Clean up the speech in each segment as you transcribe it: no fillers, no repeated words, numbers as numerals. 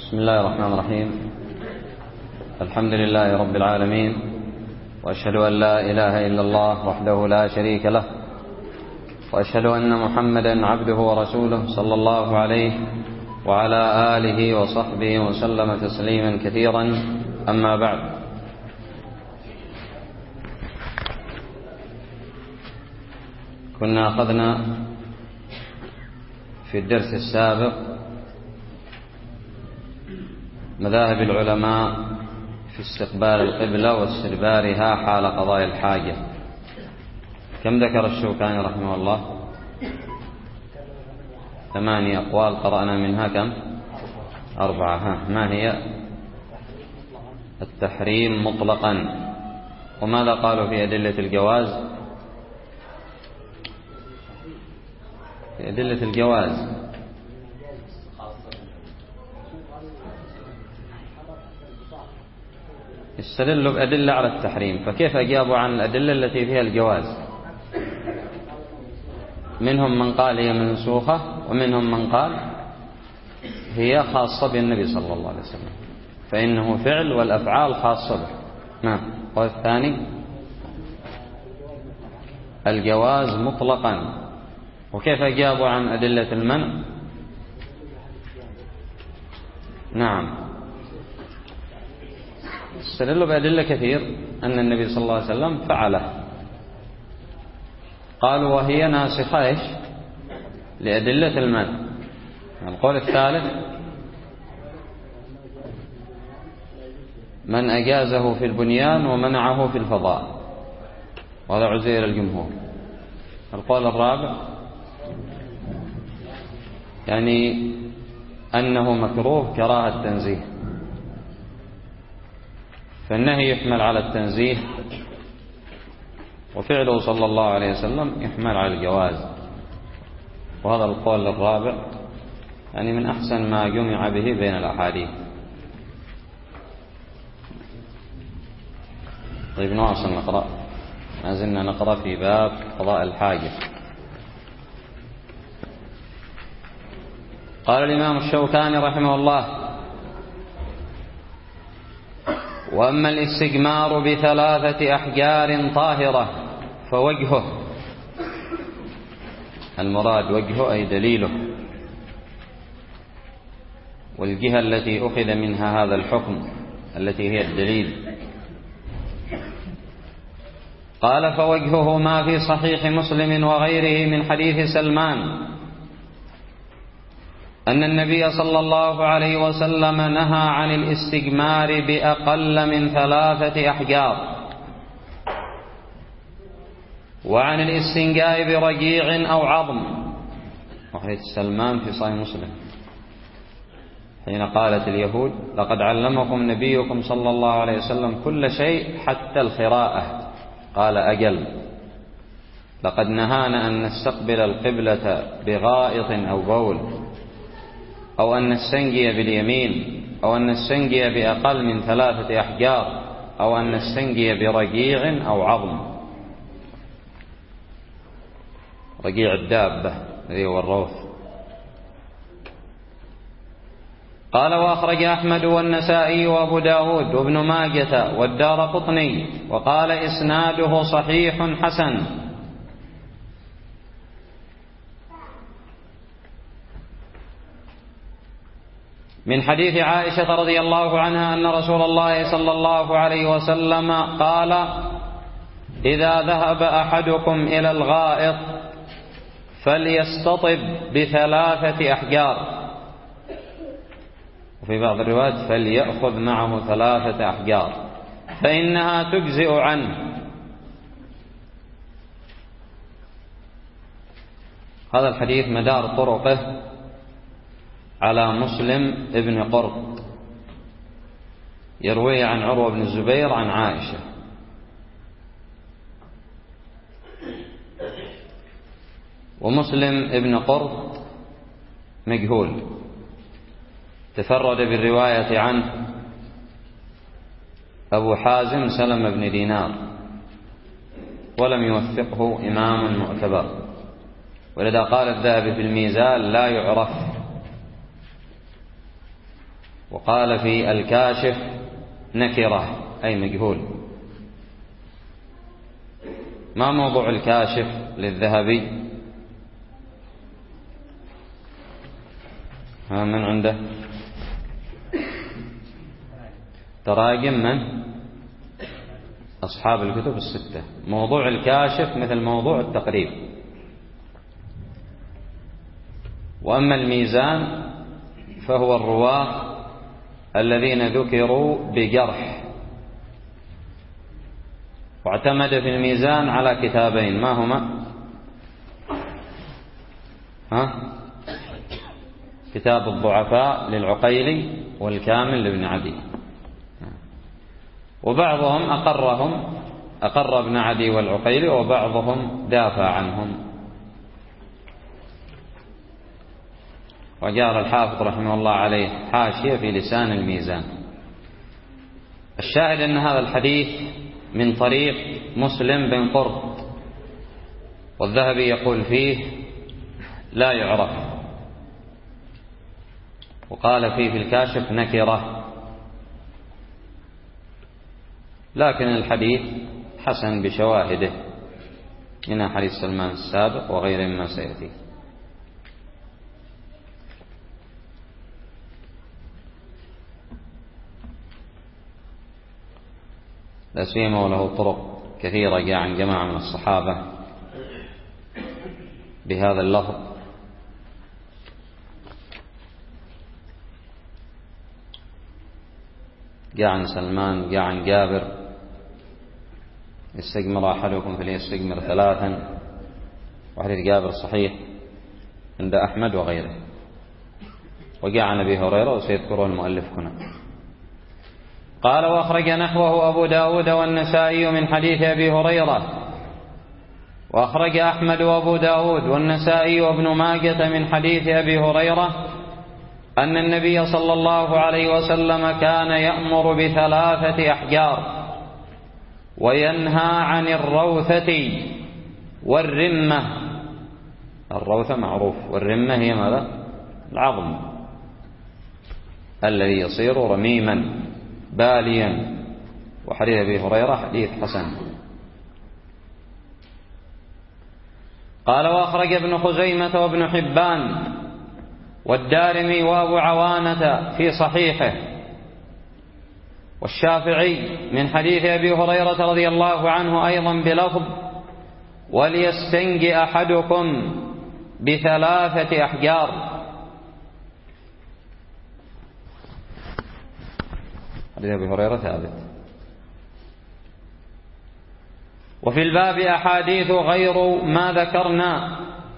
بسم الله الرحمن الرحيم. الحمد لله رب العالمين، وأشهد أن لا إله إلا الله وحده لا شريك له، وأشهد أن محمدا عبده ورسوله صلى الله عليه وعلى آله وصحبه وسلم تسليما كثيرا. أما بعد، كنا أخذنا في الدرس السابق مذاهب العلماء في استقبال القبلة واستدبارها حال قضاء الحاجة. كم ذكر الشوكاني رحمه الله؟ 8 أقوال قرأنا منها كم؟ 4. ما هي؟ التحريم مطلقا. وماذا قالوا في أدلة الجواز؟ في أدلة الجواز استدلوا بأدلة على التحريم، فكيف أجابوا عن الأدلة التي فيها الجواز؟ منهم من قال هي منسوخة، ومنهم من قال هي خاصة بالنبي صلى الله عليه وسلم، فإنه فعل والأفعال خاصة به. نعم. والثاني الجواز مطلقا. وكيف أجابوا عن أدلة المنع؟ نعم، استدلوا بأدلة كثير أن النبي صلى الله عليه وسلم فعله. قالوا وهي ناسخة إيش؟ لأدلة المنع. القول الثالث من أجازه في البنيان ومنعه في الفضاء، وهذا عزير الجمهور. القول الرابع يعني أنه مكروه كراهة تنزيه، فالنهي يحمل على التنزيه، وفعله صلى الله عليه وسلم يحمل على الجواز. وهذا القول الرابع يعني من أحسن ما جمع به بين الأحاديث. طيب نواصل نقرأ، ما زلنا نقرأ في باب قضاء الحاجة. قال الإمام الشوكاني رحمه الله: وأما الاستجمار ب3 أحجار طاهرة فوجهه، المراد وجهه أي دليله، والجهة التي أخذ منها هذا الحكم التي هي الدليل. قال: فوجهه ما في صحيح مسلم وغيره من حديث سلمان أن النبي صلى الله عليه وسلم نهى عن الاستجمار بأقل من 3 أحجار، وعن الاستنجاء برجيع أو عظم. وحديث سلمان في صحيح مسلم حين قالت اليهود: لقد علمكم نبيكم صلى الله عليه وسلم كل شيء حتى الخراءة. قال: أجل، لقد نهانا أن نستقبل القبلة بغائط أو بول، أو أن نستنجي باليمين، أو أن نستنجي بأقل من 3 أحجار، أو أن نستنجي برجيع أو عظم. رجيع الدابة الذي هو الروث. قال: وأخرج أحمد والنسائي وأبو داود وابن ماجة والدارقطني، وقال: إسناده صحيح حسن. من حديث عائشة رضي الله عنها أن رسول الله صلى الله عليه وسلم قال: إذا ذهب أحدكم إلى الغائط فليستطب ب3 أحجار، وفي بعض الروايات فليأخذ معه 3 أحجار فإنها تجزئ عنه. هذا الحديث مدار طرقه على مسلم ابن قرط، يروي عن عروة بن الزبير عن عائشة. ومسلم ابن قرط مجهول، تفرد بالرواية عنه أبو حازم سلم بن دينار، ولم يوثقه إمام معتبر، ولذا قال الذهبي في الميزان: لا يعرف. وقال في الكاشف نكرة أي مجهول. ما موضوع الكاشف للذهبي؟ ها من عنده تراجم من أصحاب الكتب الستة. موضوع الكاشف مثل موضوع التقريب. وأما الميزان فهو الرواة الذين ذكروا بجرح، واعتمد في الميزان على كتابين، ما هما؟ كتاب الضعفاء للعقيلي والكامل لابن عدي. وبعضهم أقر ابن عدي والعقيلي، وبعضهم دافع عنهم. وجار الحافظ رحمه الله عليه حاشية في لسان الميزان. الشاهد أن هذا الحديث من طريق مسلم بن قرط، والذهبي يقول فيه لا يعرف، وقال فيه في الكاشف نكرة، لكن الحديث حسن بشواهده من حديث سلمان السابق وغيره مما سيأتي. لا سيما وله طرق كثيرة جاء عن جماعة من الصحابة بهذا اللفظ. جاء عن سلمان، جاء عن جابر: استجمر أحدكم فليستجمر 3. وحديث جابر صحيح عند أحمد وغيره. وجاء عن أبي هريرة وسيذكره المؤلف هنا. قال: وأخرج نحوه أبو داود والنسائي من حديث أبي هريرة. وأخرج أحمد وأبو داود والنسائي وابن ماجة من حديث أبي هريرة أن النبي صلى الله عليه وسلم كان يأمر ب3 أحجار وينهى عن الروثة والرمة. الروثة معروف، والرمة هي ماذا؟ العظم الذي يصير رميما باليا. وحديث أبي هريرة حديث حسن. قال: وأخرج ابن خزيمة وابن حبان والدارمي وأبو عوانة في صحيحه والشافعي من حديث أبي هريرة رضي الله عنه أيضا بلفظ: وليستنجي أحدكم ب3 أحجار. حديث أبي هريرة ثابت. وفي الباب أحاديث غير ما ذكرنا.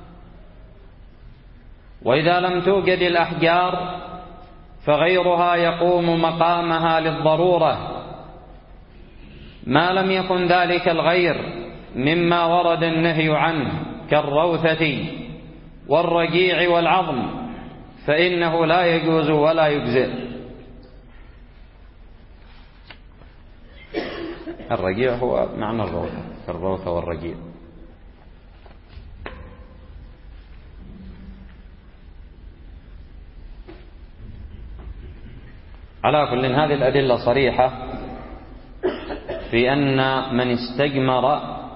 وإذا لم توجد الأحجار فغيرها يقوم مقامها للضرورة، ما لم يكن ذلك الغير مما ورد النهي عنه كالروثة والرجيع والعظم، فإنه لا يجوز ولا يجزئ. الرجيع هو معنى الروثة، الروثة والرجيع. على كل هذه الأدلة صريحة في أن من استجمر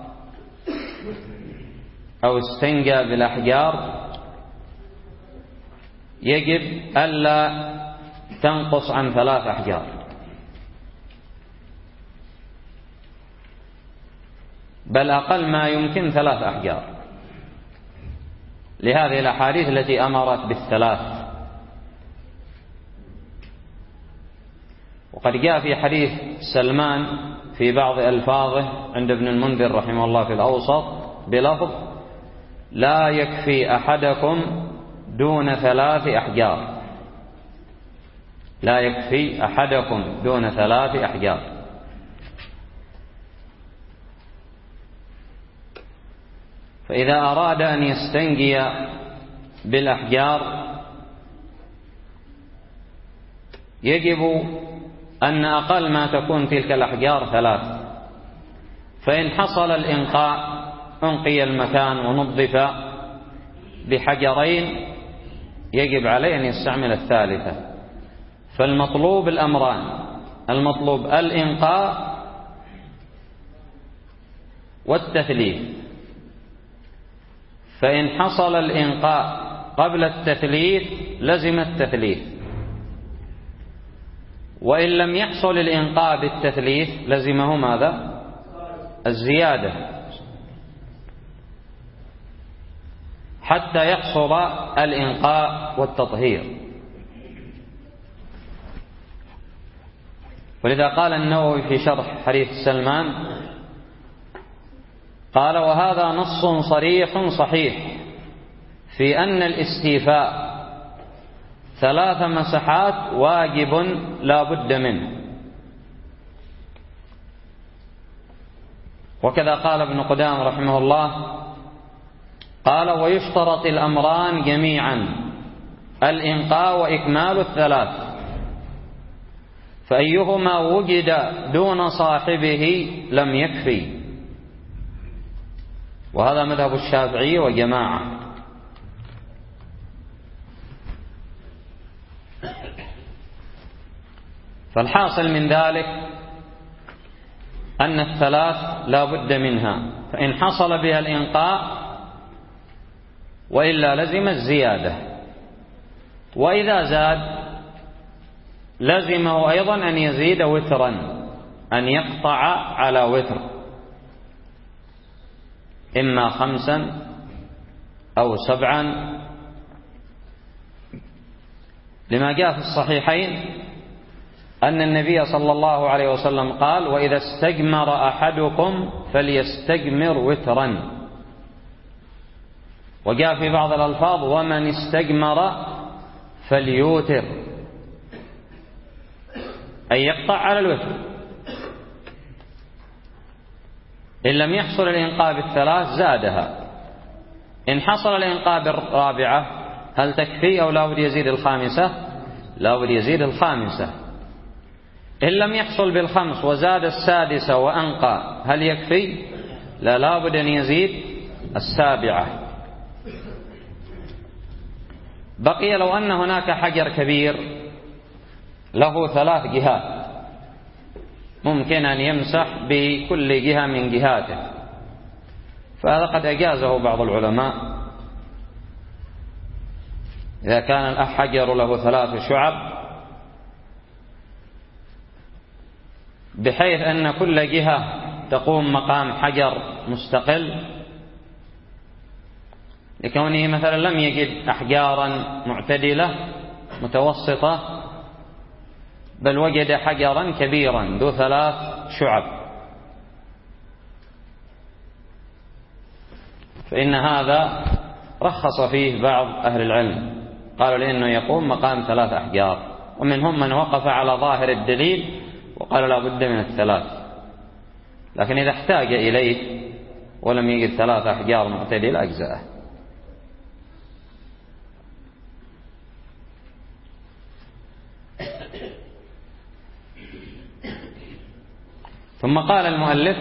أو استنجى بالأحجار يجب ألا تنقص عن 3 أحجار، بل أقل ما يمكن 3 أحجار، لهذه الأحاديث التي أمرت ب3. وقد جاء في حديث سلمان في بعض ألفاظه عند ابن المنذر رحمه الله في الأوسط بلفظ: لا يكفي أحدكم دون 3 أحجار. لا يكفي أحدكم دون 3 أحجار. فإذا أراد أن يستنجي بالأحجار يجب أن أقل ما تكون تلك الأحجار 3. فإن حصل الإنقاء أنقي المكان ونظف بحجرين يجب عليه أن يستعمل 3. فالمطلوب الأمران: المطلوب الإنقاء والتثليث. فإن حصل الإنقاء قبل التثليث لزم التثليث، وإن لم يحصل الإنقاء بالتثليث لزمه ماذا؟ الزيادة، حتى يحصل الإنقاء والتطهير. ولذا قال النووي في شرح حديث سلمان، قال: وهذا نص صريح صحيح في أن الاستيفاء 3 مسحات واجب لا بد منه. وكذا قال ابن قدامة رحمه الله، قال: ويشترط الأمران جميعا: الإنقاء وإكمال 3، فأيهما وجد دون صاحبه لم يكفي. وهذا مذهب الشافعي وجماعة. فالحاصل من ذلك أن 3 لا بد منها، فإن حصل بها الإنقاء وإلا لزم الزيادة، وإذا زاد لزمه أيضا أن يزيد وترا، أن يقطع على وتر، إما 5 أو 7، لما جاء في الصحيحين أن النبي صلى الله عليه وسلم قال: وإذا استجمر أحدكم فليستجمر وترا. وجاء في بعض الألفاظ: ومن استجمر فليوتر، أي يقطع على الوتر. إن لم يحصل الإنقاء ب3 زادها. إن حصل الإنقاء ب4 هل تكفي أو لا بد يزيد ال5؟ لا بد يزيد ال5. إن لم يحصل ب5 وزاد ال6 وأنقى هل يكفي؟ لا بد أن يزيد ال7. بقي لو أن هناك حجر كبير له 3 جهات، ممكن أن يمسح بكل جهة من جهاته، فهذا قد أجازه بعض العلماء إذا كان الحجر له 3 شعب، بحيث أن كل جهة تقوم مقام حجر مستقل، لكونه مثلا لم يجد أحجارا معتدلة متوسطة، بل وجد حجرا كبيرا ذو 3 شعب، فإن هذا رخص فيه بعض أهل العلم، قالوا لأنه يقوم مقام 3 أحجار، ومنهم من وقف على ظاهر الدليل وقال لا بد من 3، لكن إذا احتاج إليه ولم يجد 3 أحجار معتدلة أجزاءه. ثم قال المؤلف: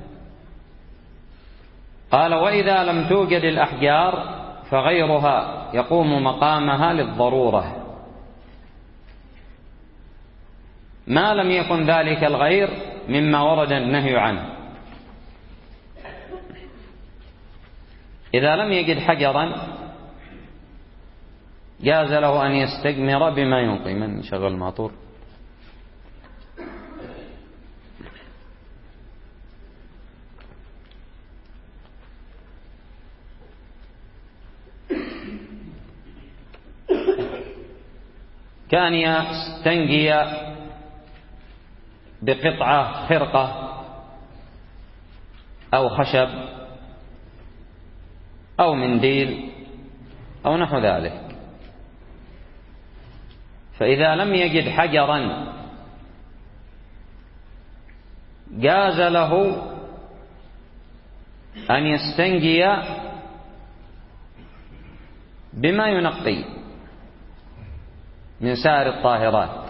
قال: وإذا لم توجد الأحجار فغيرها يقوم مقامها للضرورة، ما لم يكن ذلك الغير مما ورد النهي عنه. إذا لم يجد حجرا جاز له أن يستجمر بما ينقي. من شغل الماطور؟ كان يستنجي بقطعة خرقة أو خشب أو منديل أو نحو ذلك، فإذا لم يجد حجرا جاز له أن يستنجي بما ينقي من سائر الطاهرات،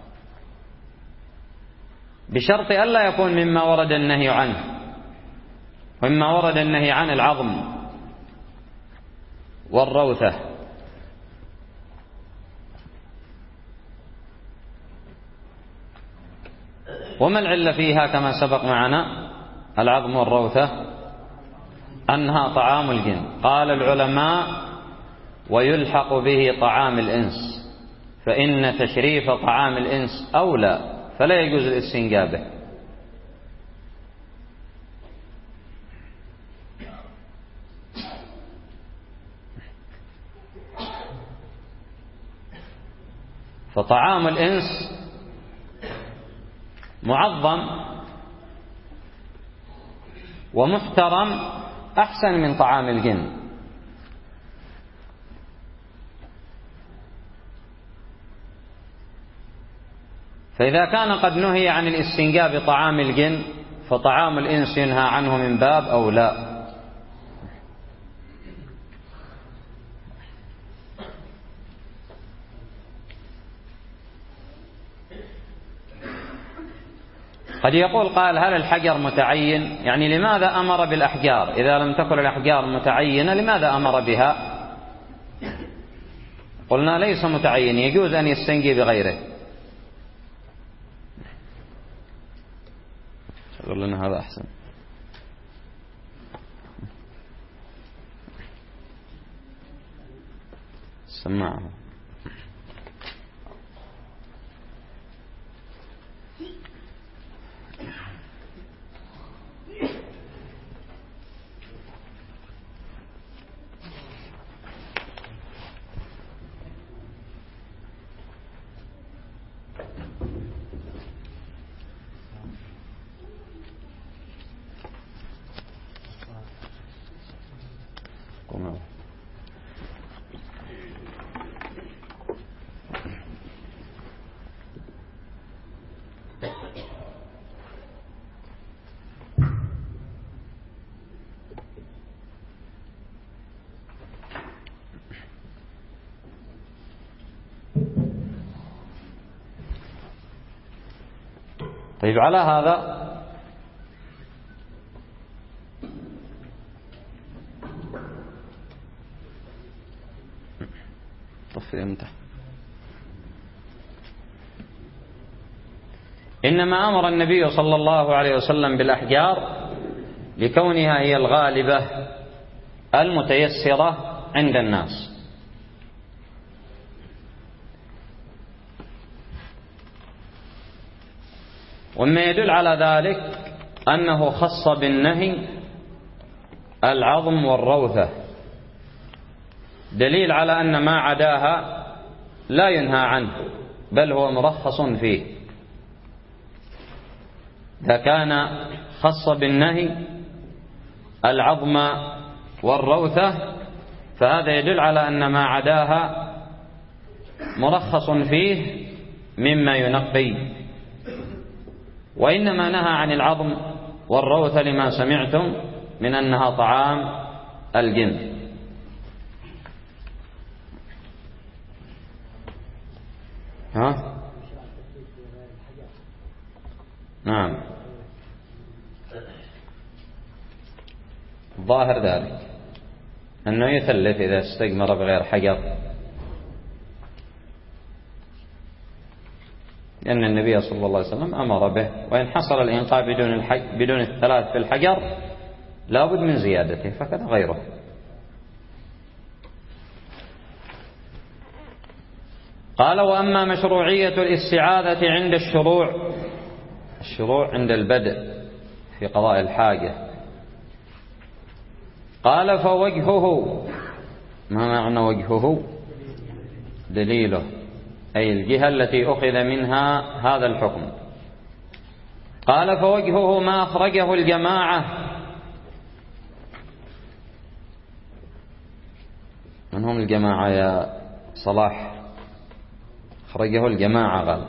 بشرط ألا يكون مما ورد النهي عنه. ومما ورد النهي عن العظم والروثة. وما العلة فيها كما سبق معنا؟ العظم والروثة أنها طعام الجن. قال العلماء: ويلحق به طعام الإنس، فإن تشريف طعام الإنس أولى، فلا يجوز الاستنجاء به. فطعام الإنس معظم ومحترم أحسن من طعام الجن. فإذا كان قد نهي عن الاستنجاء بطعام الجن، فطعام الإنس ينهى عنه من باب أولى. قد يقول قال: هل الحجر متعين؟ يعني لماذا أمر بالأحجار؟ إذا لم تكن الأحجار متعينة لماذا أمر بها؟ قلنا ليس متعين، يجوز أن يستنجي بغيره. قل لنا هذا أحسن. سمعه. طيب، على هذا طفي امتى. إنما أمر النبي صلى الله عليه وسلم بالأحجار لكونها هي الغالبة المتيسرة عند الناس. وما يدل على ذلك أنه خص بالنهي العظم والروثة، دليل على أن ما عداها لا ينهى عنه، بل هو مرخص فيه. إذا كان خص بالنهي العظم والروثة فهذا يدل على أن ما عداها مرخص فيه مما ينقي. وإنما نهى عن العظم والروثة لما سمعتم من أنها طعام الجن. ها؟ نعم، ظاهر ذلك أنه يتلف إذا استجمر بغير حجر، لأن النبي صلى الله عليه وسلم أمر به. وإن حصل الإنقاء بدون الثلاث في الحجر لا بد من زيادته، فكذا غيره. قال: وأما مشروعية الاستعاذة عند الشروع عند البدء في قضاء الحاجة، قال: فوجهه. ما معنى وجهه؟ دليله، أي الجهة التي أخذ منها هذا الحكم. قال: فوجهه ما أخرجه الجماعة. من هم الجماعة يا صلاح؟ أخرجه الجماعة قال.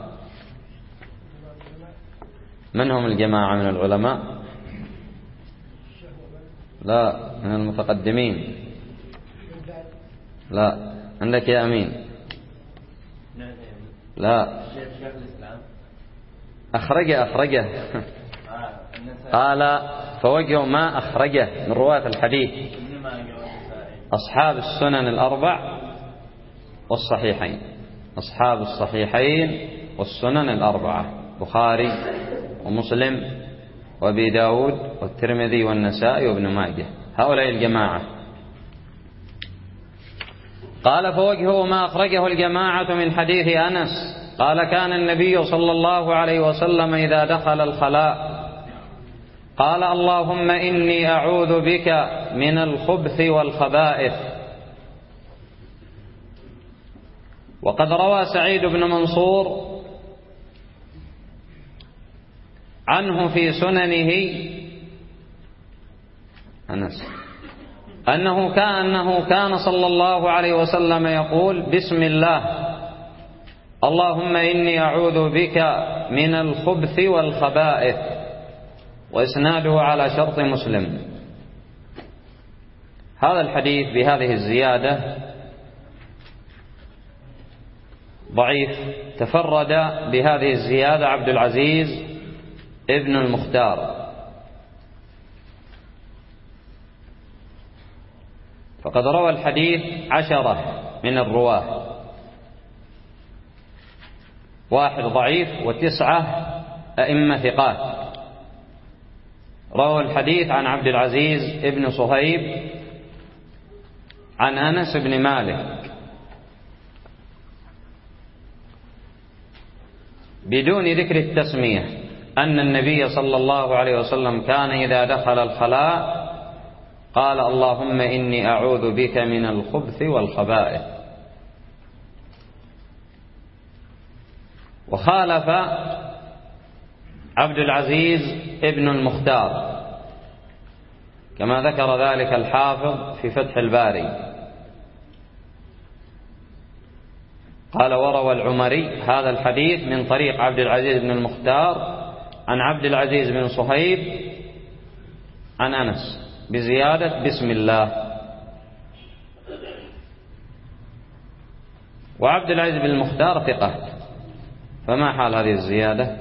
من هم الجماعة من العلماء؟ لا، من المتقدمين. لا، عندك يا أمين. لا، أخرجه. قال: فوجه ما أخرجه من رواة الحديث أصحاب السنن الأربع والصحيحين، أصحاب الصحيحين والسنن الأربعة، بخاري ومسلم وأبي داود والترمذي والنسائي وابن ماجه، هؤلاء الجماعة. قال فوجهه ما أخرجه الجماعة من حديث أنس قال كان النبي صلى الله عليه وسلم إذا دخل الخلاء قال اللهم إني أعوذ بك من الخبث والخبائث. وقد روى سعيد بن منصور عنه في سننه أنه كان صلى الله عليه وسلم يقول بسم الله اللهم إني أعوذ بك من الخبث والخبائث، وإسناده على شرط مسلم. هذا الحديث بهذه الزيادة ضعيف. تفرد بهذه الزيادة عبد العزيز ابن المختار، فقد روى الحديث 10 من الرواه، 1 ضعيف و9 أئمة ثقات. روى الحديث عن عبد العزيز ابن صهيب عن أنس بن مالك بدون ذكر التسمية، أن النبي صلى الله عليه وسلم كان إذا دخل الخلاء قال اللهم إني أعوذ بك من الخبث والخبائث. وخالف عبد العزيز ابن المختار كما ذكر ذلك الحافظ في فتح الباري. قال وروى العمري هذا الحديث من طريق عبد العزيز بن المختار عن عبد العزيز بن صهيب عن أنس بزيادة بسم الله. وعبد العزيز بن المختار ثقة، فما حال هذه الزيادة؟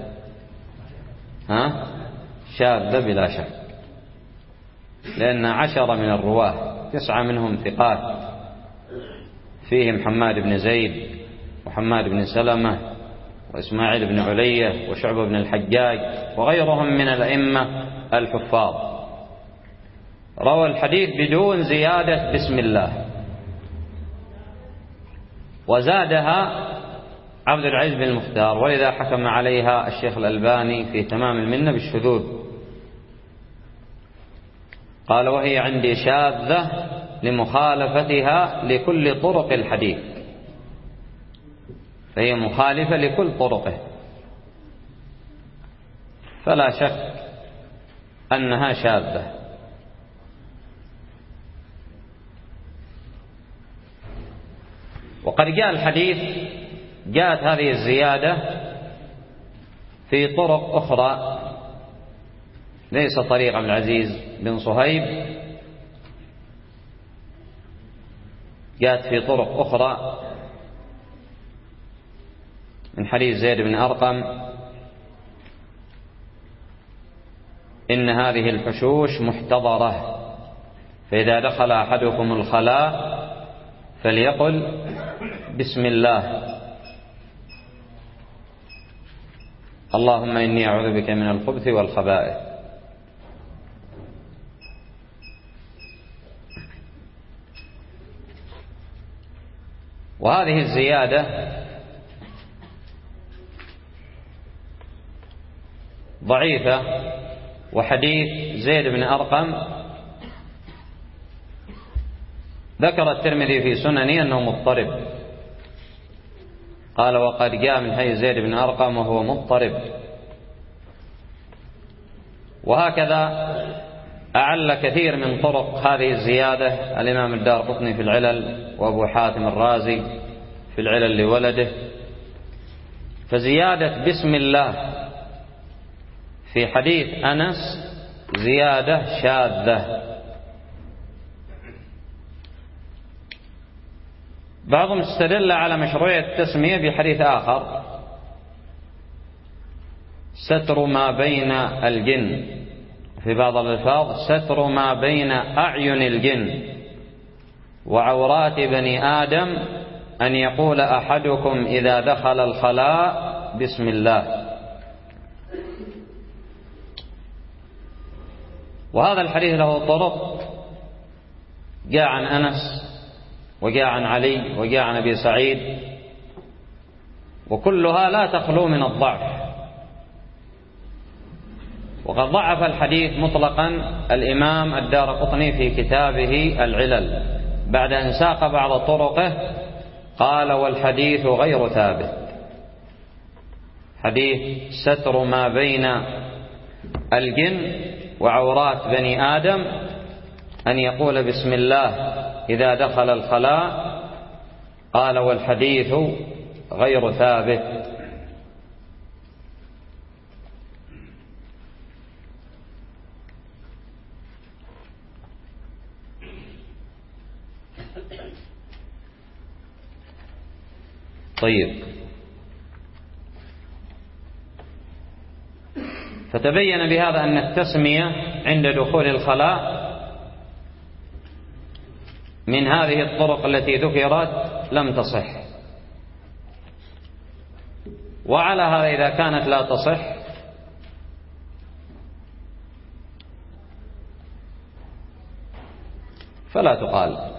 شاذة بلا شك، لأن 10 من الرواه 9 منهم ثقات، فيهم حماد بن زيد وحماد بن سلمة وإسماعيل بن علية وشعبة بن الحجاج وغيرهم من الأئمة الحفاظ. روى الحديث بدون زيادة بسم الله، وزادها عبد العزيز بن المختار، ولذا حكم عليها الشيخ الألباني في تمام المنة بالشذوذ. قال وهي عندي شاذة لمخالفتها لكل طرق الحديث، فهي مخالفة لكل طرقه، فلا شك أنها شاذة. وقد جاء الحديث، جاءت هذه الزيادة في طرق أخرى ليس طريق عبد العزيز بن صهيب، جاءت في طرق أخرى من حديث زيد بن أرقم إن هذه الحشوش محتضرة، فإذا دخل أحدكم الخلاء فليقل بسم الله اللهم إني أعوذ بك من الخبث والخبائث. وهذه الزيادة ضعيفة. وحديث زيد بن أرقم ذكر الترمذي في سننه أنه مضطرب، قال وقد جاء من حديث زيد بن أرقم وهو مضطرب. وهكذا أعل كثير من طرق هذه الزيادة الإمام الدارقطني في العلل، وأبو حاتم الرازي في العلل لولده. فزيادة بسم الله في حديث أنس زيادة شاذة. بعضهم استدل على مشروعية التسمية بحديث آخر ستر ما بين الجن، في بعض الألفاظ ستر ما بين أعين الجن وعورات بني آدم أن يقول أحدكم إذا دخل الخلاء بسم الله. وهذا الحديث له طرق، جاء عن أنس وجاء عن علي وجاء عن أبي سعيد، وكلها لا تخلو من الضعف. وقد ضعف الحديث مطلقا الإمام الدارقطني في كتابه العلل بعد أن ساق بعض طرقه، قال: والحديث غير ثابت. حديث ستر ما بين الجن وعورات بني آدم أن يقول بسم الله إذا دخل الخلاء، قال: والحديث غير ثابت. طيب، فتبين بهذا أن التسمية عند دخول الخلاء من هذه الطرق التي ذكرت لم تصح. وعلى هذا إذا كانت لا تصح فلا تقال،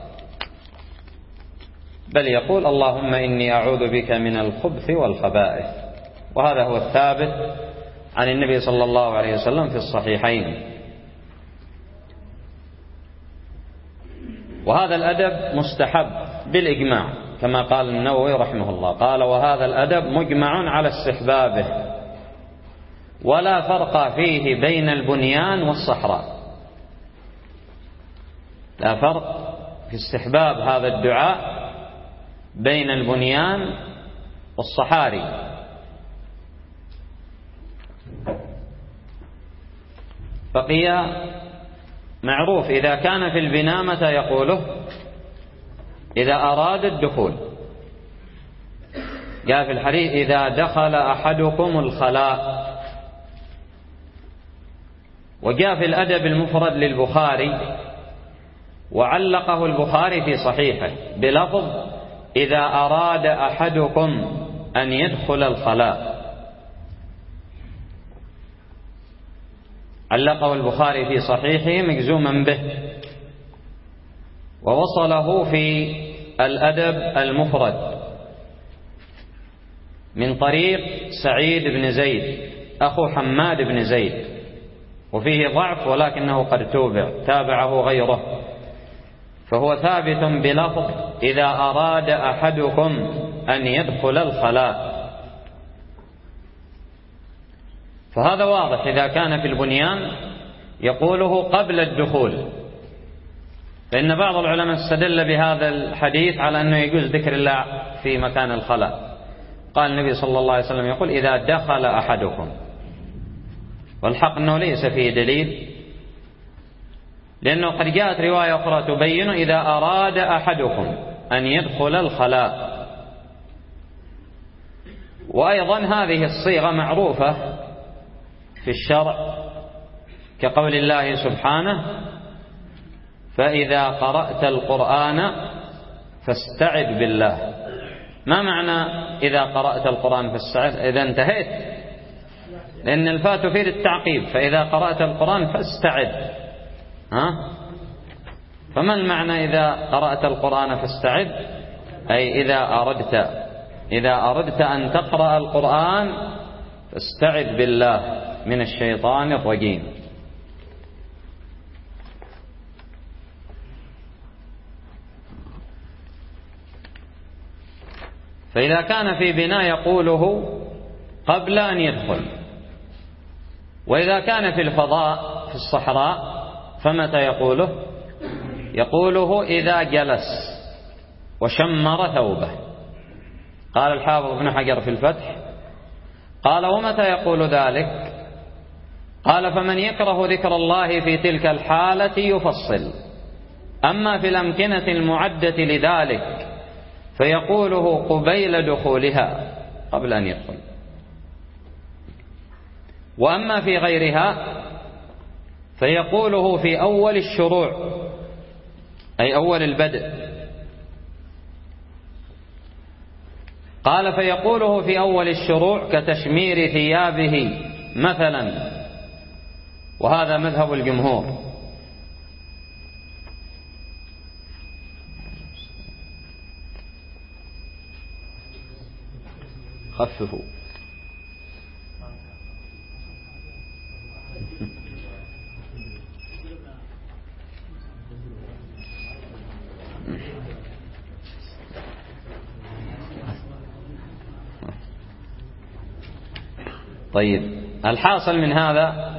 بل يقول: اللهم إني أعوذ بك من الخبث والخبائث. وهذا هو الثابت عن النبي صلى الله عليه وسلم في الصحيحين. وهذا الأدب مستحب بالإجماع كما قال النووي رحمه الله، قال: وهذا الأدب مجمع على استحبابه، ولا فرق فيه بين البنيان والصحراء. لا فرق في استحباب هذا الدعاء بين البنيان والصحاري. بقي معروف إذا كان في البناء متى يقوله؟ إذا أراد الدخول. جاء في الحديث: إذا دخل أحدكم الخلاء. وجاء في الأدب المفرد للبخاري وعلقه البخاري في صحيحه بلفظ: إذا أراد أحدكم أن يدخل الخلاء. علقه البخاري في صحيحه مجزوما به، ووصله في الأدب المفرد من طريق سعيد بن زيد أخو حماد بن زيد، وفيه ضعف ولكنه قد تابعه غيره، فهو ثابت بلفظ: إذا أراد أحدكم أن يدخل الخلاء. فهذا واضح، إذا كان في البنيان يقوله قبل الدخول، فإن بعض العلماء استدل بهذا الحديث على أنه يجوز ذكر الله في مكان الخلاء. قال النبي صلى الله عليه وسلم يقول: إذا دخل أحدكم. والحق أنه ليس فيه دليل، لأنه قد جاءت رواية أخرى تبين: إذا أراد أحدكم أن يدخل الخلاء. وأيضا هذه الصيغة معروفة في الشرع، كقول الله سبحانه: فإذا قرأت القرآن فاستعذ بالله. ما معنى إذا قرأت القرآن فاستعذ؟ إذا انتهيت، لأن الفاء تفيد التعقيب، فإذا قرأت القرآن فاستعذ. فما المعنى إذا قرأت القرآن فاستعذ؟ أي إذا أردت أن تقرأ القرآن فاستعذ بالله من الشيطان الرجيم. فإذا كان في بناء يقوله قبل أن يدخل. وإذا كان في الفضاء في الصحراء فمتى يقوله؟ يقوله إذا جلس وشمر ثوبه. قال الحافظ ابن حجر في الفتح، قال: ومتى يقول ذلك؟ قال: فمن يكره ذكر الله في تلك الحالة يفصل. أما في الأمكنة المعدة لذلك فيقوله قبيل دخولها قبل أن يدخل. وأما في غيرها فيقوله في أول الشروع، أي أول البدء. قال: فيقوله في أول الشروع كتشمير ثيابه مثلا، وهذا مذهب الجمهور. خففوا. طيب، الحاصل من هذا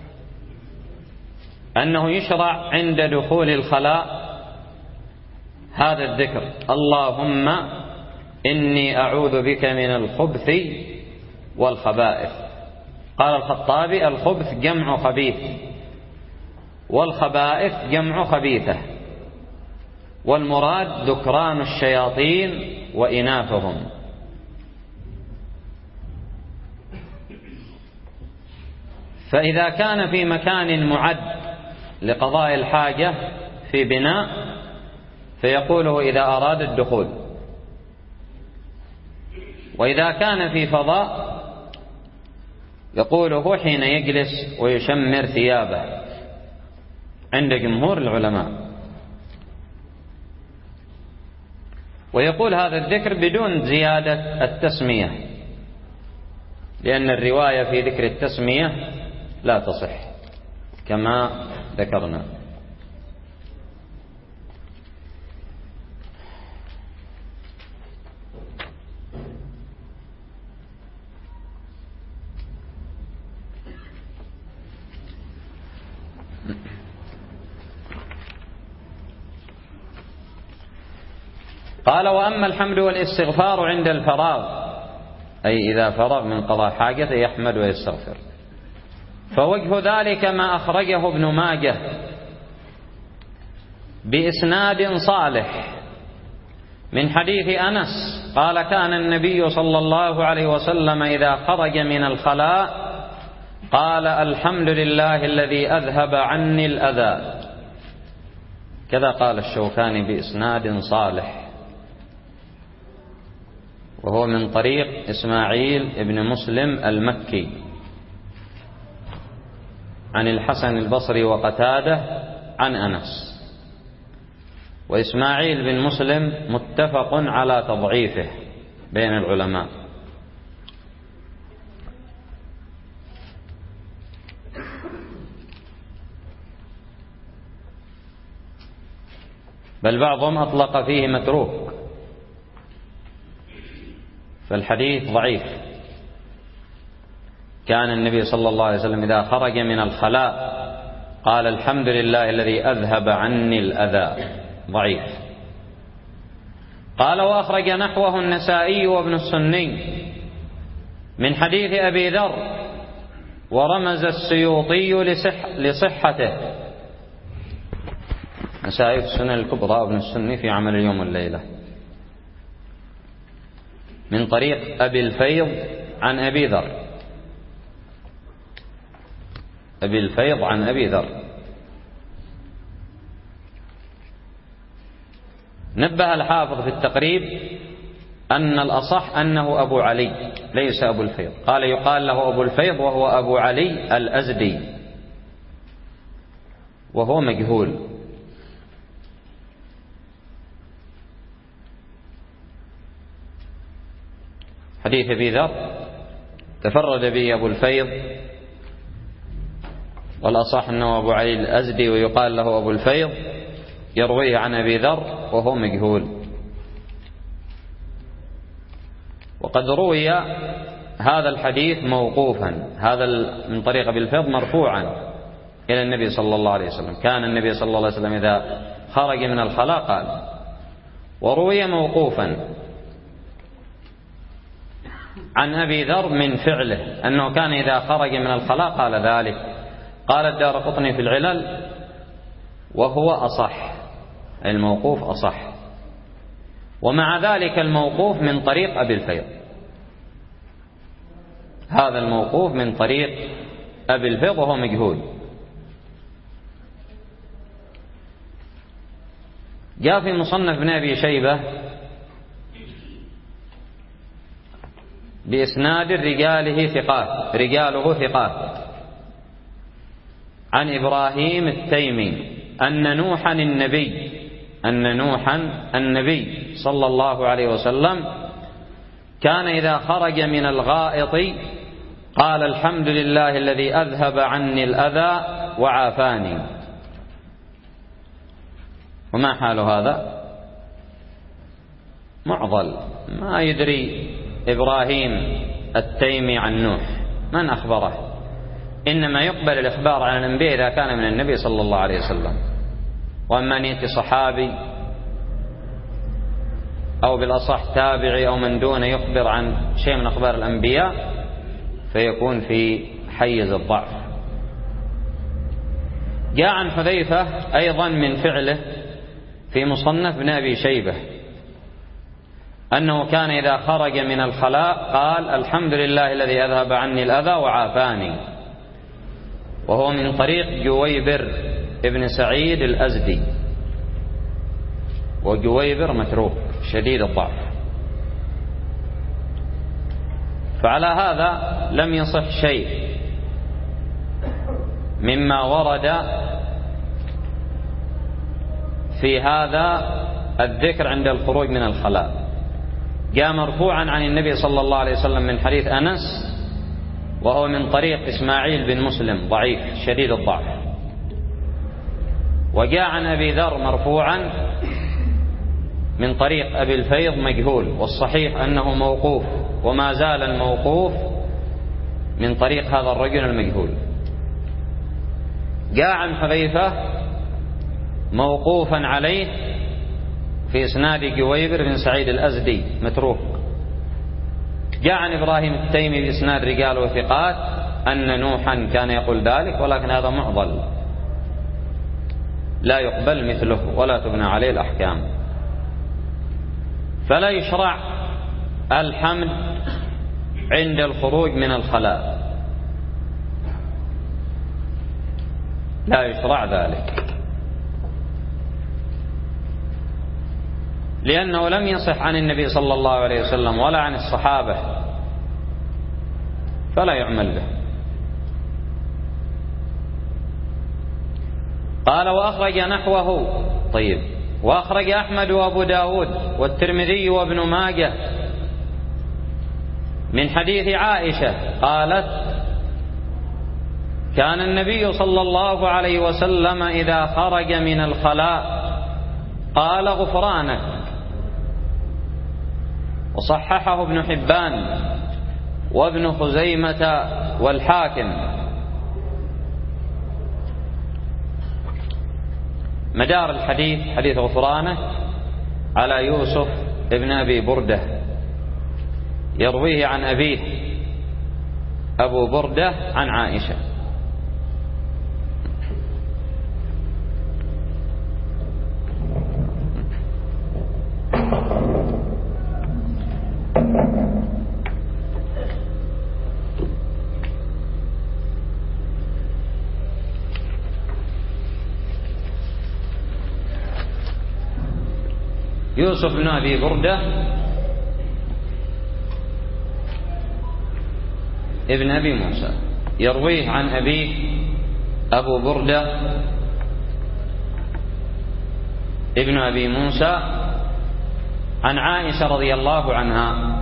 أنه يشرع عند دخول الخلاء هذا الذكر: اللهم إني أعوذ بك من الخبث والخبائث. قال الخطابي: الخبث جمع خبيث، والخبائث جمع خبيثة، والمراد ذكران الشياطين وإناثهم. فإذا كان في مكان معد لقضاء الحاجة في بناء فيقوله إذا أراد الدخول، وإذا كان في فضاء يقوله حين يجلس ويشمر ثيابه عند جمهور العلماء. ويقول هذا الذكر بدون زيادة التسمية، لأن الرواية في ذكر التسمية لا تصح كما ذكرنا. قال: وأما الحمد والاستغفار عند الفراغ، أي إذا فرغ من قضاء حاجته يحمد ويستغفر، فوجه ذلك ما أخرجه ابن ماجه بإسناد صالح من حديث أنس قال: كان النبي صلى الله عليه وسلم إذا خرج من الخلاء قال: الحمد لله الذي أذهب عني الأذى. كذا قال الشوكاني بإسناد صالح، وهو من طريق إسماعيل ابن مسلم المكي عن الحسن البصري وقتادة عن أنس. وإسماعيل بن مسلم متفق على تضعيفه بين العلماء. بل بعضهم أطلق فيه متروك، فالحديث ضعيف. كان النبي صلى الله عليه وسلم إذا خرج من الخلاء قال: الحمد لله الذي أذهب عني الأذى. ضعيف. قال: وأخرج نحوه النسائي وابن السني من حديث أبي ذر، ورمز السيوطي لصحته. نسائي في السنن الكبرى وابن السني في عمل اليوم والليلة، من طريق أبي الفيض عن أبي ذر. أبي الفيض عن أبي ذر. نبه الحافظ في التقريب أن الأصح أنه أبو علي ليس أبو الفيض. قال: يقال له أبو الفيض وهو أبو علي الأزدي، وهو مجهول. حديث أبي ذر تفرد به أبو الفيض، والأصح أنه أبو علي الأزدي ويقال له أبو الفيض، يرويه عن أبي ذر وهو مجهول. وقد روي هذا الحديث موقوفا، هذا من طريق أبي الفيض مرفوعا إلى النبي صلى الله عليه وسلم. كان النبي صلى الله عليه وسلم إذا خرج من الخلاء قال. وروي موقوفا عن أبي ذر من فعله أنه كان إذا خرج من الخلاء قال ذلك. قال الدارقطني في العلل: وهو أصح، الموقوف أصح. ومع ذلك الموقوف من طريق أبي الفيض، هذا الموقوف من طريق أبي الفيض وهو مجهول. جاء في مصنف ابن أبي شيبة بإسناد رجاله ثقات، عن إبراهيم التيمي أن نوحا النبي صلى الله عليه وسلم كان إذا خرج من الغائط قال الحمد لله الذي أذهب عني الأذى وعافاني. وما حال هذا؟ معضل، ما يدري إبراهيم التيمي عن نوح، من أخبره؟ إنما يقبل الإخبار عن الأنبياء إذا كان من النبي صلى الله عليه وسلم. وأما أن يأتي صحابي أو بالأصح تابعي أو من دونه يخبر عن شيء من أخبار الأنبياء فيكون في حيز الضعف. جاء عن حذيفة أيضا من فعله في مصنف ابن أبي شيبة أنه كان إذا خرج من الخلاء قال الحمد لله الذي أذهب عني الأذى وعافاني، وهو من طريق جويبر ابن سعيد الأزدي، وجويبر متروك شديد الضعف. فعلى هذا لم يصح شيء مما ورد في هذا الذكر عند الخروج من الخلاء. جاء مرفوعا عن النبي صلى الله عليه وسلم من حديث أنس، وهو من طريق إسماعيل بن مسلم ضعيف شديد الضعف. وجاء عن أبي ذر مرفوعا من طريق أبي الفيض مجهول، والصحيح أنه موقوف، وما زال الموقوف من طريق هذا الرجل المجهول. جاء عن حذيفة موقوفا عليه في إسناد جويبر بن سعيد الأزدي متروك. جاء عن إبراهيم التيمي بإسناد رجال وثقات أن نوحا كان يقول ذلك، ولكن هذا معضل لا يقبل مثله ولا تبنى عليه الأحكام. فلا يشرع الحمد عند الخروج من الخلاء، لا يشرع ذلك، لأنه لم يصح عن النبي صلى الله عليه وسلم ولا عن الصحابة، فلا يعمل به. قال وأخرج نحوه. طيب، وأخرج أحمد وأبو داود والترمذي وابن ماجه من حديث عائشة قالت كان النبي صلى الله عليه وسلم إذا خرج من الخلاء قال غفرانك. وصححه ابن حبان وابن خزيمة والحاكم. مدار الحديث حديث غفرانه على يوسف ابن أبي بردة، يرويه عن أبيه أبو بردة عن عائشة. يوسف بن أبي بردة ابن أبي موسى يرويه عن أبيه أبو بردة ابن أبي موسى عن عائشة رضي الله عنها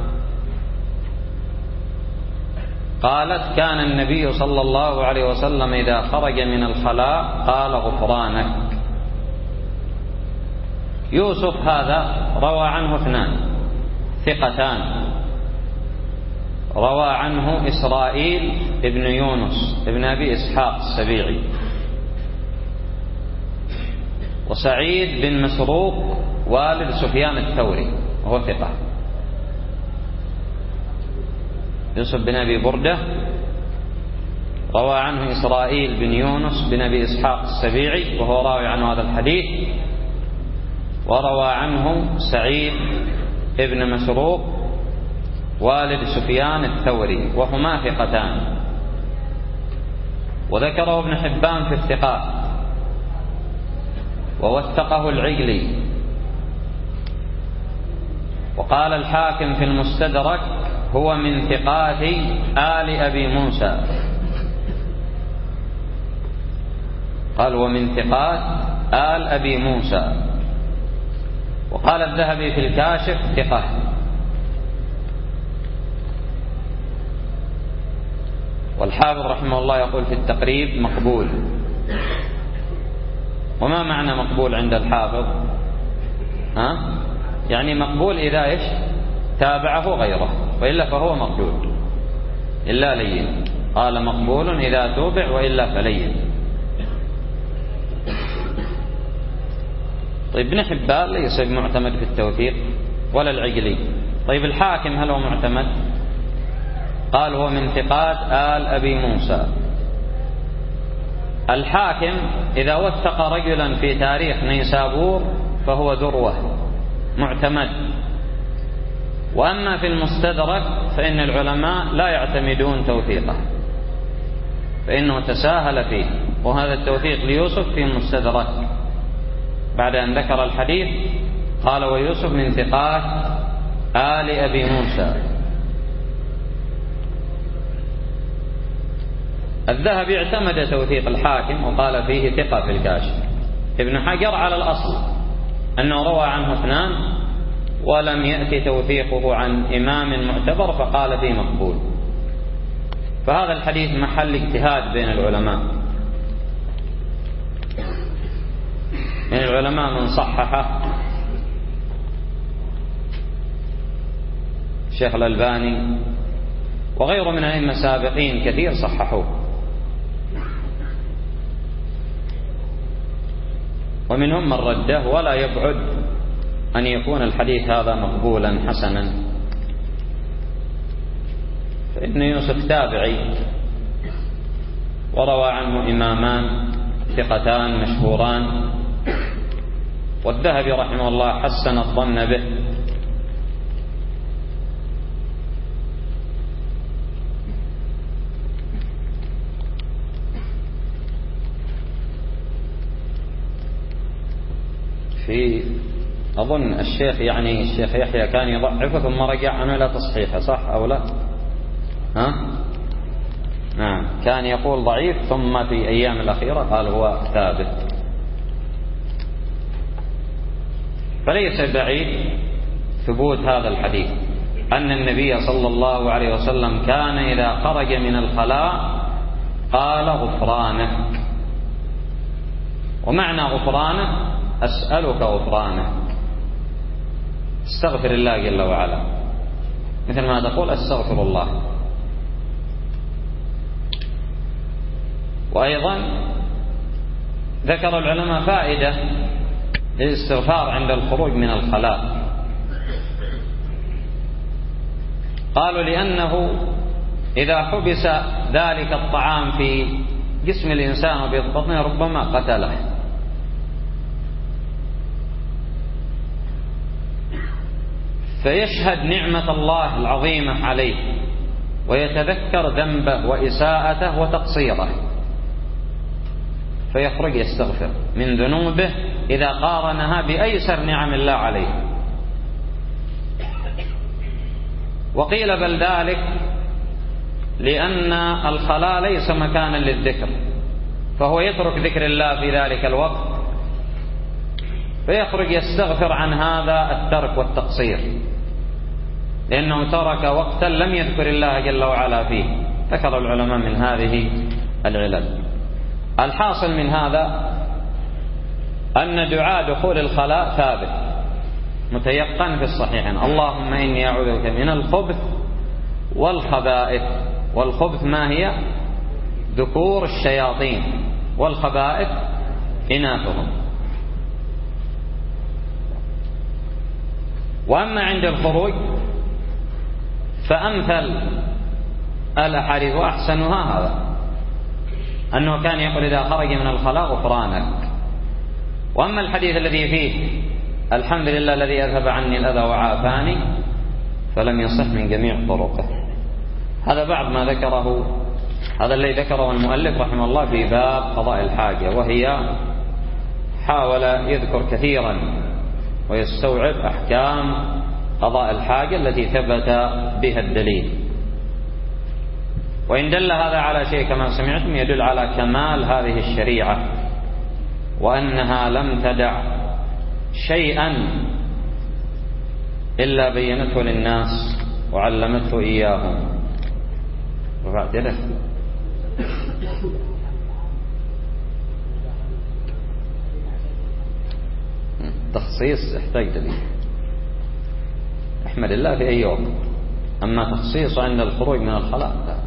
قالت كان النبي صلى الله عليه وسلم إذا خرج من الخلاء قال غفرانك. يوسف هذا روى عنه اثنان ثقتان، روى عنه إسرائيل ابن يونس ابن أبي إسحاق السبيعي، وسعيد بن مسروق والد سفيان الثوري وهو ثقة. يوسف بن أبي بردة روى عنه إسرائيل بن يونس بن أبي إسحاق السبيعي وهو راوي عنه هذا الحديث، وروى عنه سعيد ابن مسروق والد سفيان الثوري وهما ثقتان. وذكره ابن حبان في الثقات ووثقه العجلي، وقال الحاكم في المستدرك هو من ثقات آل أبي موسى. قال ومن ثقات آل أبي موسى. وقال الذهبي في الكاشف ثقة. والحافظ رحمه الله يقول في التقريب مقبول. وما معنى مقبول عند الحافظ؟ يعني مقبول إذا إيش؟ تابعه غيره، وإلا فهو مردود إلا لين. قال مقبول إذا توبع وإلا فلين. طيب ابن حبان ليس معتمد في التوثيق ولا العجلي. طيب الحاكم هل هو معتمد؟ قال هو من ثقات آل أبي موسى. الحاكم إذا وثق رجلا في تاريخ نيسابور فهو ذروة معتمد. وأما في المستدرك فإن العلماء لا يعتمدون توثيقه، فإنه تساهل فيه. وهذا التوثيق ليوسف في المستدرك بعد أن ذكر الحديث قال ويوسف من ثقات آل أبي موسى. الذهبي اعتمد توثيق الحاكم وقال فيه ثقة في الكاشف. ابن حجر على الأصل أنه روى عنه اثنان ولم يأتي توثيقه عن إمام معتبر فقال فيه مقبول. فهذا الحديث محل اجتهاد بين العلماء. من العلماء من صححه الشيخ الألباني وغيره من الأئمة السابقين كثير صححوه، ومنهم من رده. ولا يبعد أن يكون الحديث هذا مقبولا حسنا، فإن يوسف تابعي وروى عنه إمامان ثقتان مشهوران، والذهبي رحمه الله حسن الظن به. في أظن الشيخ يحيى كان يضعفه ثم رجع عنه إلى تصحيحه، صح أو لا؟ نعم، كان يقول ضعيف ثم في أيام الأخيرة قال هو ثابت. فليس بعيد ثبوت هذا الحديث أن النبي صلى الله عليه وسلم كان إذا خرج من الخلاء قال غفرانك. ومعنى غفرانك أسألك غفرانك، استغفر الله جل وعلا، مثل ما تقول أستغفر الله. وأيضا ذكر العلماء فائدة للاستغفار عند الخروج من الخلاء. قالوا لأنه إذا حبس ذلك الطعام في جسم الإنسان وبطنه ربما قتله، فيشهد نعمة الله العظيمة عليه ويتذكر ذنبه وإساءته وتقصيره، فيخرج يستغفر من ذنوبه إذا قارنها بأيسر نعم الله عليه. وقيل بل ذلك لأن الخلاء ليس مكانا للذكر، فهو يترك ذكر الله في ذلك الوقت فيخرج يستغفر عن هذا الترك والتقصير، لأنه ترك وقتا لم يذكر الله جل وعلا فيه. ذكر العلماء من هذه العلل. الحاصل من هذا أن دعاء دخول الخلاء ثابت متيقن في الصحيحين: اللهم إني أعوذ بك من الخبث والخبائث. والخبث ما هي؟ ذكور الشياطين، والخبائث إناثهم. وأما عند الخروج فأمثل الأحاديث وأحسنها هذا، أنه كان يقول إذا خرج من الخلاء غفرانك. وأما الحديث الذي فيه الحمد لله الذي أذهب عني الأذى وعافاني فلم يصح من جميع طرقه. هذا بعض ما ذكره، هذا الذي ذكره المؤلف رحمه الله في باب قضاء الحاجة، وهي حاول يذكر كثيرا ويستوعب أحكام قضاء الحاجة التي ثبت بها الدليل. وإن دل هذا على شيء كما سمعتم يدل على كمال هذه الشريعة وأنها لم تدع شيئا إلا بينته للناس وعلمته إياهم. رفعت يدك. تخصيص يحتاج دليل، احمد الله في أي وقت، أما تخصيص عند الخروج من الخلاء لا.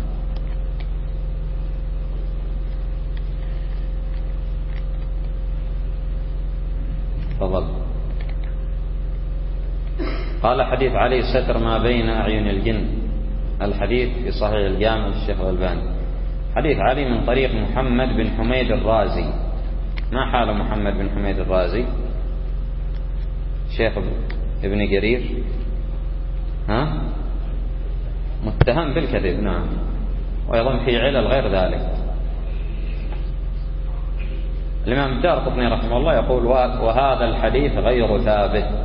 تفضل. قال حديث علي ستر ما بين أعين الجن، الحديث في صحيح الجامع للشيخ الألباني. حديث علي من طريق محمد بن حميد الرازي. ما حال محمد بن حميد الرازي؟ شيخ ابن جرير متهم بالكذب، نعم، وأيضا في علل غير ذلك. الإمام الدارقطني رحمه الله يقول وهذا الحديث غير ثابت.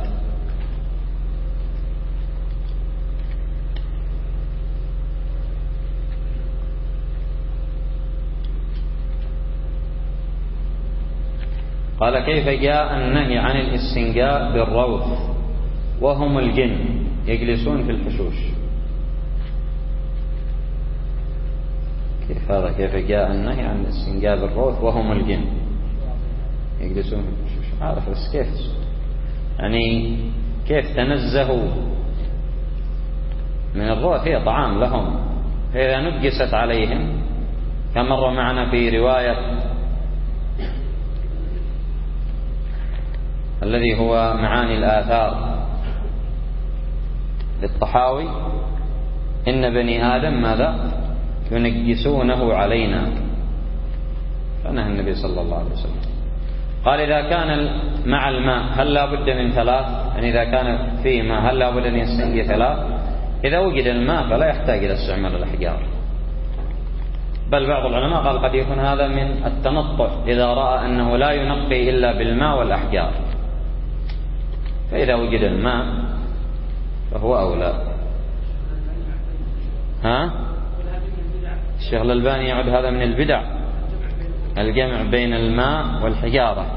قال كيف جاء النهي عن الاستنجاء بالروث وهم الجن يجلسون في الحشوش؟ كيف هذا؟ كيف جاء النهي عن الاستنجاء بالروث وهم الجن يجلسون في الحشوش؟ عارف، بس كيف يعني كيف تنزهوا من الروث؟ هي طعام لهم، فإذا نجست عليهم كما مر معنا في رواية الذي هو معاني الآثار للطحاوي إن بني آدم ماذا؟ ينجسونه علينا، فنهى النبي صلى الله عليه وسلم. قال إذا كان مع الماء هل لا بد من ثلاث؟ يعني إذا كان فيه ماء هل لا بد أن يستنجي ثلاث؟ إذا وجد الماء فلا يحتاج إلى استعمال الأحجار، بل بعض العلماء قال قد يكون هذا من التنطع إذا رأى أنه لا ينقي إلا بالماء والأحجار، فإذا وجد الماء فهو أولى. الشيخ الألباني يعد هذا من البدع، الجمع بين الماء والحجارة.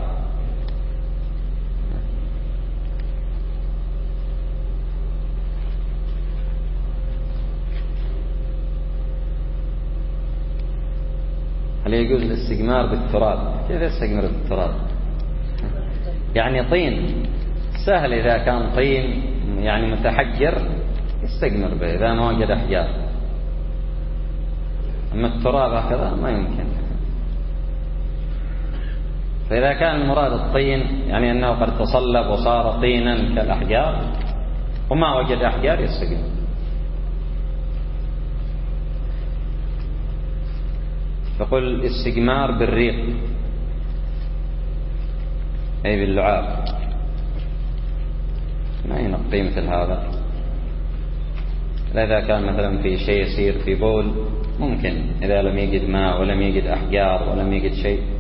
هل يجوز الاستجمار بالتراب؟ كيف يستجمر بالتراب؟ يعني طين سهل، إذا كان طين يعني متحجر يستجمر به إذا ما وجد أحجار، أما التراب هكذا ما يمكن. فإذا كان المراد الطين يعني أنه قد تصلب وصار طينا كالأحجار وما وجد أحجار يستجمر. فقل استجمار بالريق أي باللعاب، ما ينقي مثل هذا. إذا كان مثلا في شيء يصير في بول ممكن، إذا لم يجد ماء ولم يجد أحجار ولم يجد شيء